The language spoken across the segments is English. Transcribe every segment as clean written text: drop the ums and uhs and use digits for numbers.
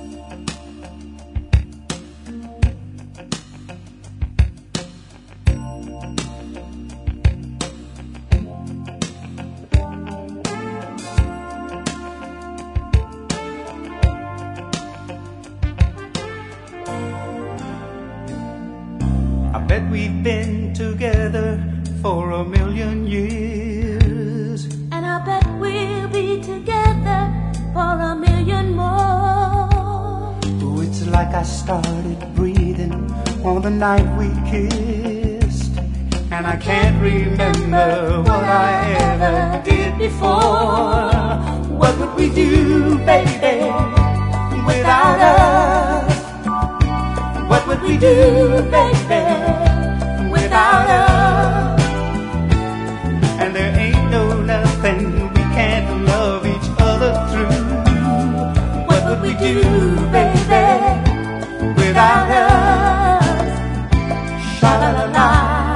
I bet we've been together for a million years, and I bet we'll be together for a million more. Oh, it's like I started breathing on the night we kissed, and I can't remember what I ever did before. What would we do, baby, without us? What would we do, baby, without us? And there ain't no nothing we can't love each other through. What would we do, baby, without us? Sha-la-la-la.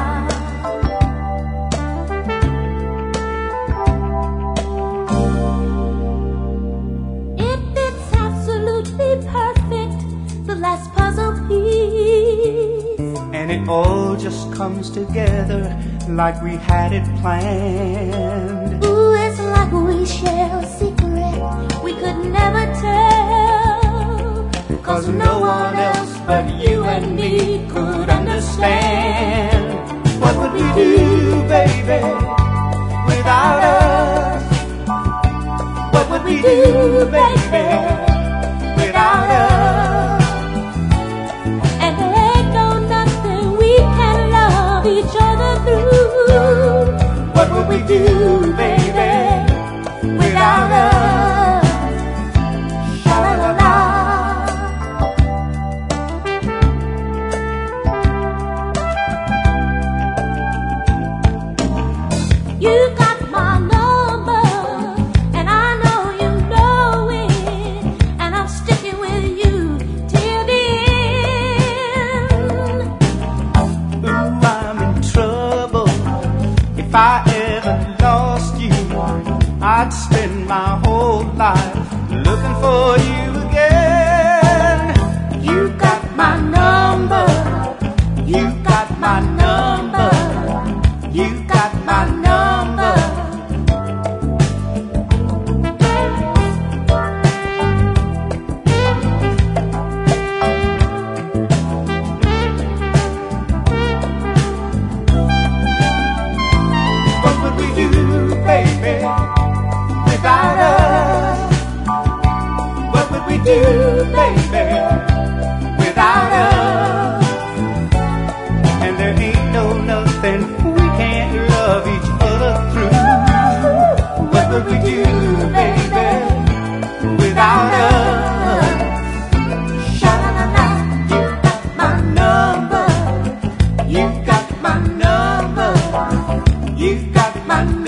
If it's absolutely perfect, the last puzzle piece, and it all just comes together like we had it planned. ooh, it's like we share a secret we could never tell, 'cause no one else but you and me could understand. What would we do, baby, without us? What would we do, baby, without us? And there ain't no nothing we can love each other through. What would we do, baby, without us? Sha-la-la-la. You got my number, and I know you know it, and I'm sticking with you till the end. Ooh, I'm in trouble. If I ever lost you, I'd spend my whole life looking for you again. You got my number. You got my number. You got my number. What would we do, baby, without us? What would we do, baby, without us? And there ain't no nothing we can't love each other through. What would we do, baby, without us? Sha-la-la-la. You got my number. You got my number. You got my number.